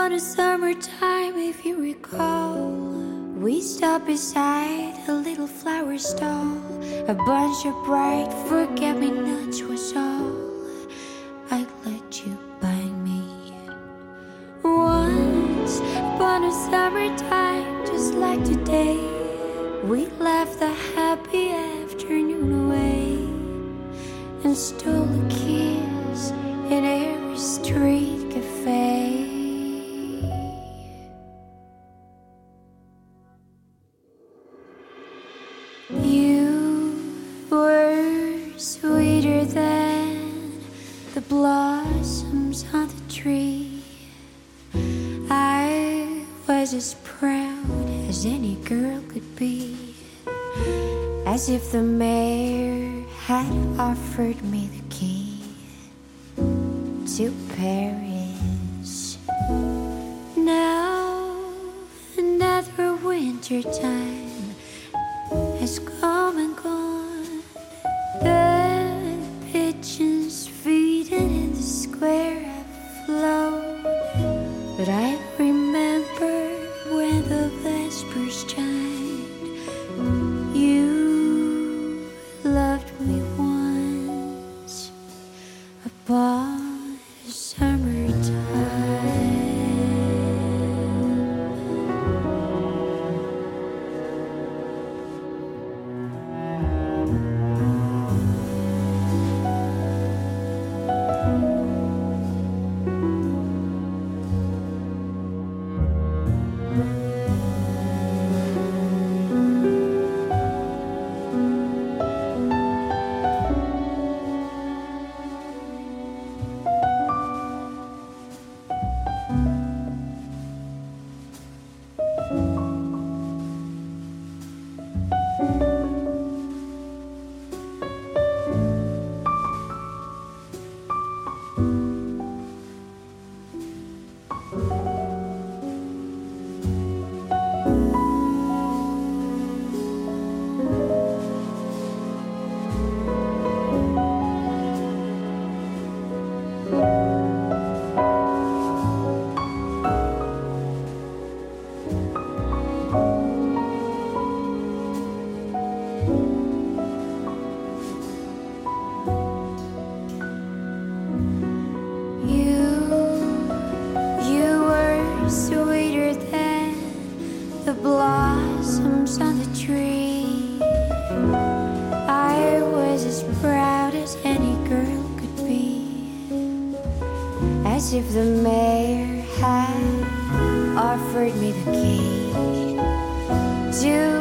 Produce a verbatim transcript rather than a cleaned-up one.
On a summertime, if you recall, we stopped beside a little flower stall. A bunch of bright forget-me-nots was all I'd let you buy me. Once upon a summertime, just like today, we left the happy afternoon away and stole a kiss in every street cafe. You were sweeter than the blossoms on the tree. I was as proud as any girl could be, as if the mayor had offered me the key to Paris. Now another winter time has come and gone. The pigeons feeding in the square have flown, but I remember when the vespers chimed. You loved me once upon a summertime. Sweeter than the blossoms on the tree. I was as proud as any girl could be, as if the mayor had offered me the key to